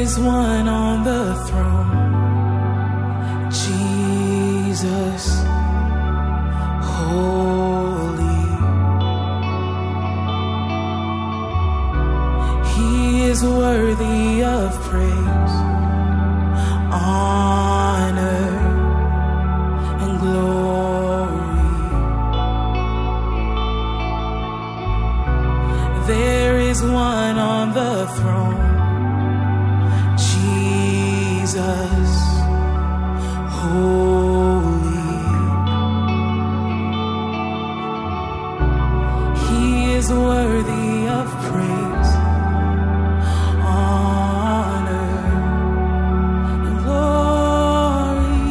is one on the throne, Jesus, holy. He is worthy of praise, honor, and glory. There is one on the throne, Jesus, holy. He is worthy of praise, honor, and glory.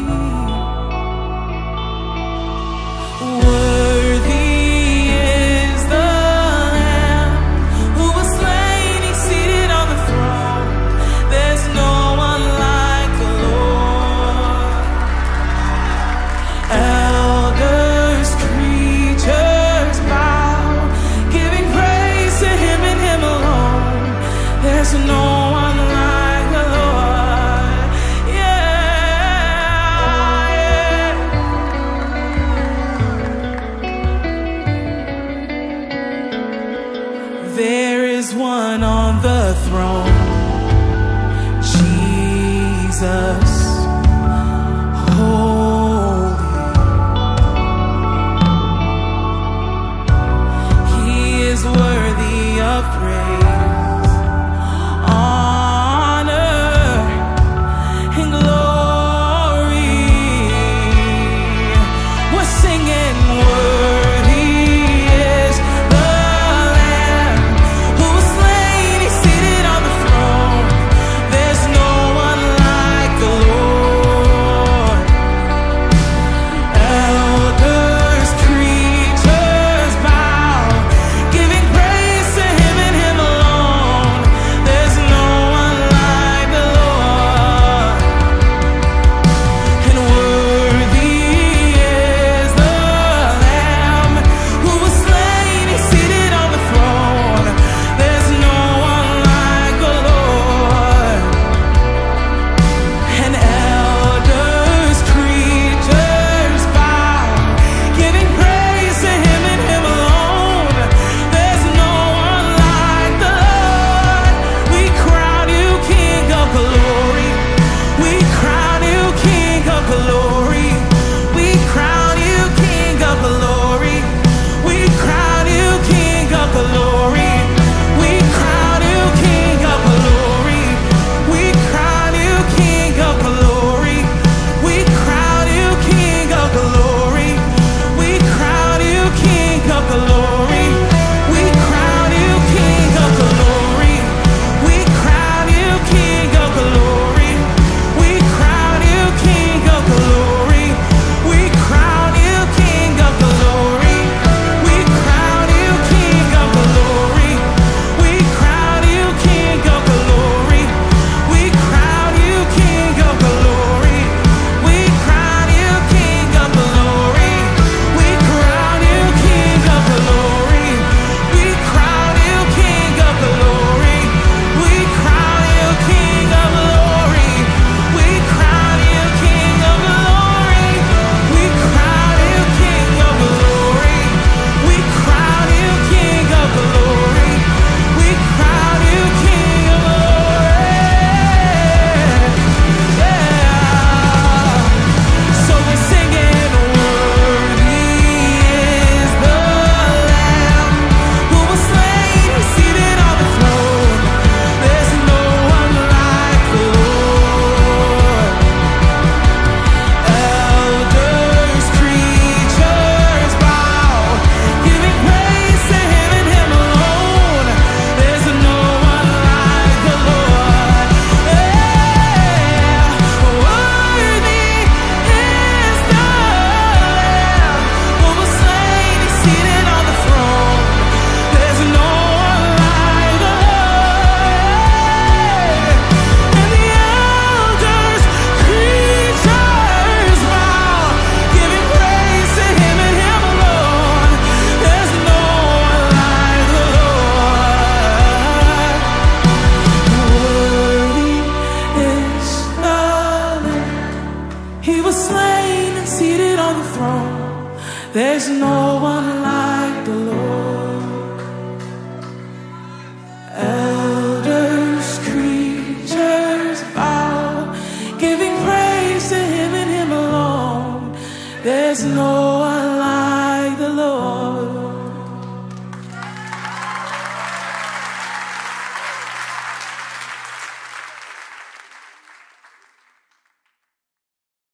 Worthy is the Lamb who was slain, he's seated on the throne. There's no one like the Lord. There's no one like the Lord. Elders, creatures bow, giving praise to Him and Him alone. There's no one